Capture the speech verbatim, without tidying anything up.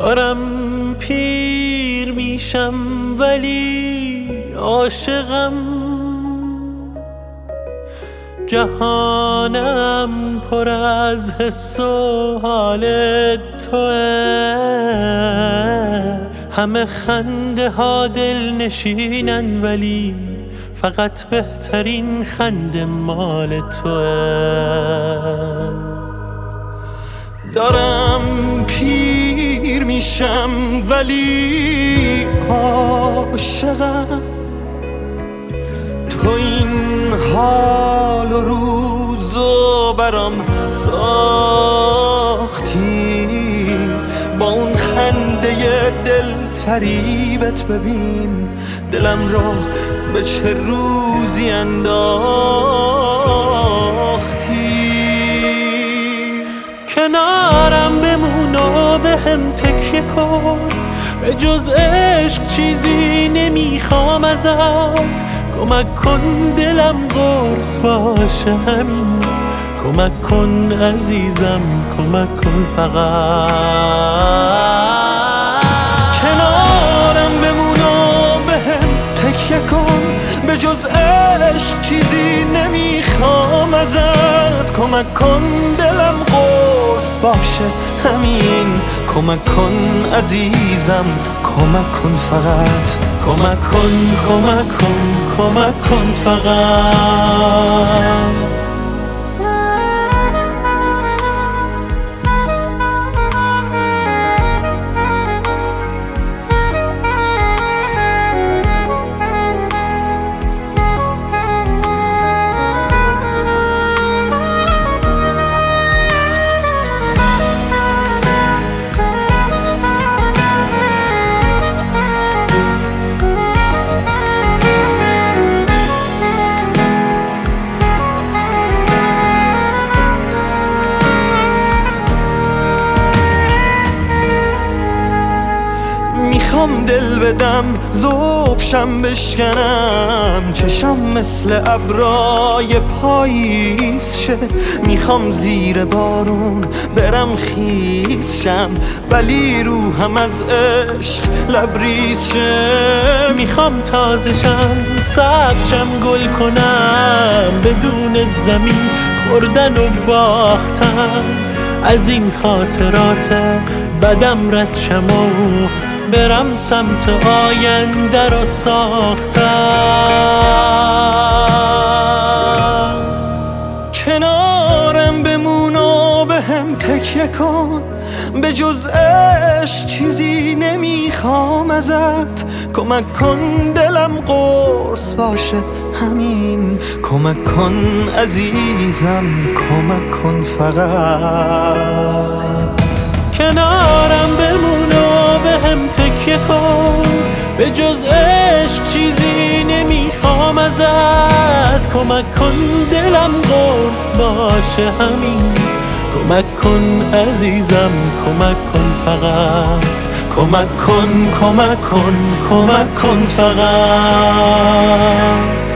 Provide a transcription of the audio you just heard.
دارم پیر میشم ولی عاشقم، جهانم پر از حس و حال توه. همه خنده ها دل نشینن ولی فقط بهترین خنده مال توه. دارم پیر میشم ولی عاشقم، تو این حال و روزو برام ساختی، با اون خنده دل فریبت ببین دلم را به چه روزی انداختی. کنارم بمون و به هم تکیه کن، به جز عشق چیزی نمیخوام ازت. کمک کن دلم قرص باشه همین، کمک کن عزیزم کمک کن فقط. کنارم بمون و به هم تکیه کن، به جز عشق چیزی نمیخوام ازت. کمک کن دلم قرص باشه همین، کمک کن عزیزم کمک کن فقط. کمک کن کمک کن کمک کن فقط. میخوام دل بدم ذوبشم بشکنم، چشم مثل ابرای پاییز شه. میخوام زیر بارون برم خیس شم، ولی روحم از عشق لبریز شه. میخوام تازشم سبزشم گل کنم، بدون زمین خوردن و باختن. از این خاطرات بدم رد شم و برم سمت آینده رو ساختم. کنارم بمون و به هم تکیه کن، به جز عشق چیزی نمیخوام ازت. کمک کن دلم قرص باشه همین، کمک کن عزیزم کمک کن فقط. کنارم بمون و به هم تکیه کن، به جز عشق چیزی نمیخوام ازت. کمک کن دلم قرص باشه همین، کمک کن عزیزم کمک کن فقط. کمک کن کمک کن کمک کن فقط.